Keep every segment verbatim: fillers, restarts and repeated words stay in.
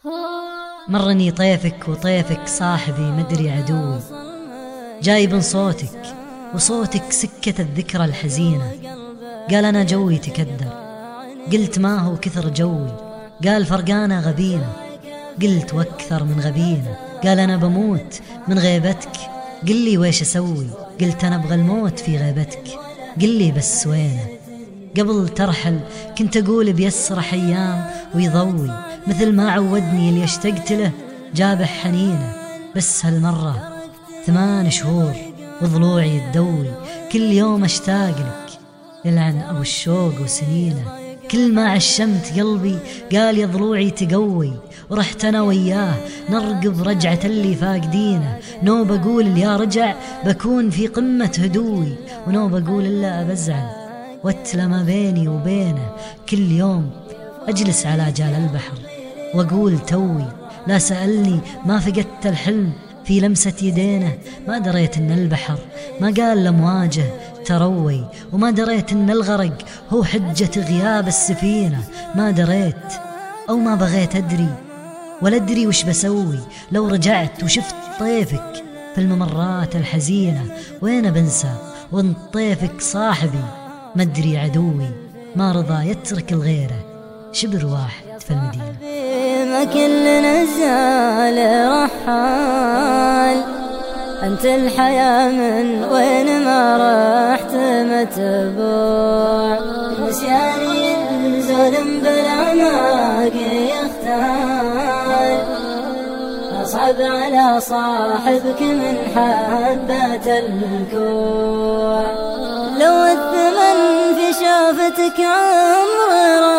مرني طيفك وطيفك صاحبي مدري عدوي، جايب صوتك وصوتك سكة الذكرى الحزينة. قال أنا جوي تكدر، قلت ما هو كثر جوي. قال فرقانا غبينا، قلت واكثر من غبينا. قال أنا بموت من غيبتك، قل لي ويش أسوي. قلت أنا أبغى الموت في غيبتك، قل لي بس وينه. قبل ترحل كنت أقول بيسرح أيام ويضوي، مثل ما عودني اللي اشتقت له جابح حنينه. بس هالمرة ثمان شهور وضلوعي تدوي، كل يوم أشتاق لك يلعن أبو الشوق وسنينه. كل ما عشمت قلبي قال يا ضلوعي تقوي، ورحت أنا وياه نرقب رجعة اللي فاقدينه. نو بقول اللي يا رجع بكون في قمة هدوي، ونو بقول إلا بزعل واتلى ما بيني وبينه. كل يوم أجلس على جال البحر وأقول توي، لا سألني ما فقدت الحلم في لمسة يدينه. ما دريت إن البحر ما قال لمواجه تروي، وما دريت إن الغرق هو حجة غياب السفينة. ما دريت أو ما بغيت أدري، ولا أدري وش بسوي لو رجعت وشفت طيفك في الممرات الحزينة. وين بنسى وانت طيفك صاحبي مدري عدوي، ما رضى يترك الغيره شبر واحد في المدينة. ما كلنا زال رحال، أنت الحياة من وين ما رحت متبوع. نسياني الظلم بلا ما يختار، أصعب على صاحبك من حبة الكوع. لو الثمن في شافتك عمر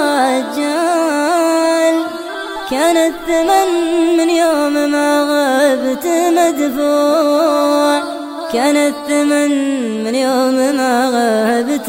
رجال، كان الثمن من يوم ما غبت مدفوع. كان الثمن من يوم ما غبت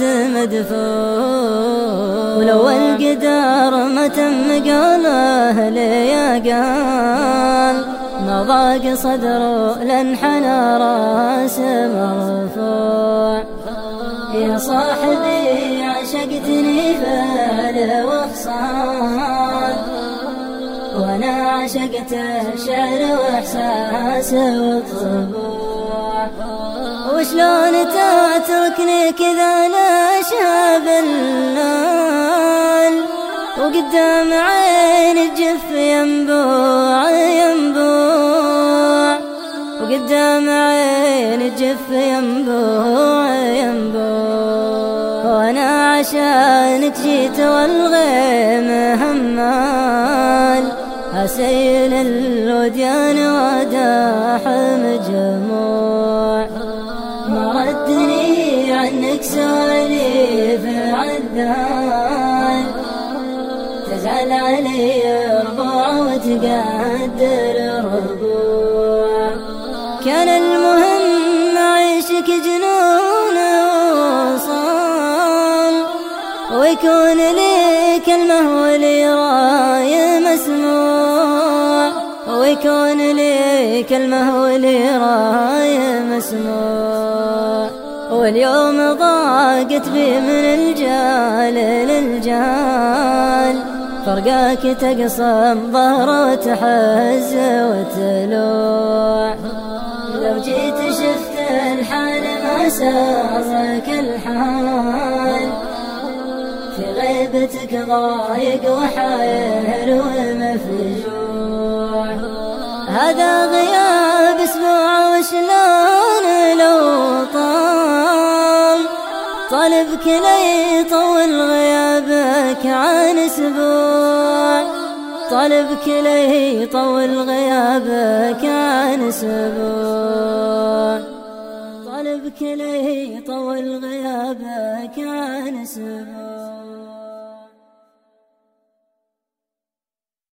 مدفوع. ولو القدر ما تم قاله ليا قال، ما ضاق صدره لانحنى راس مرفوع. يا صاحبي عشقتني فعل وخصال، وانا عشقت الشعر واحساس والطبوع. وشلون تتركني كذا نشاب الليل، وقدام عين الجف ينبوع ينبوع. وقدام عين الجف ينبوع ينبوع. وانا عشانك جيت والغيم همال، أسيل الوديان وداح مجموع. ما ردني عنك سواليف عدال، تزعل علي ربوع وتقدر ربوع. كان المهم عيشك جنون وصال، ويكون لي كلمة ولي راي مسموع. ويكون لي كلمة ولي راي مسموع. واليوم ضاقت بي من الجال للجال، فرقاك تقسم ظهر وتحز وتلوع. لو جيت شفت الحال ما سارك الحال، في غيبتك ضايق وحاير ومفجوع. هذا غياب اسبوع وشلون لو طال، طالبك لي طول غيابك عن اسبوع. طالبك لي طول غيابك عن اسبوع. طالبك لي طول غيابك عن اسبوع.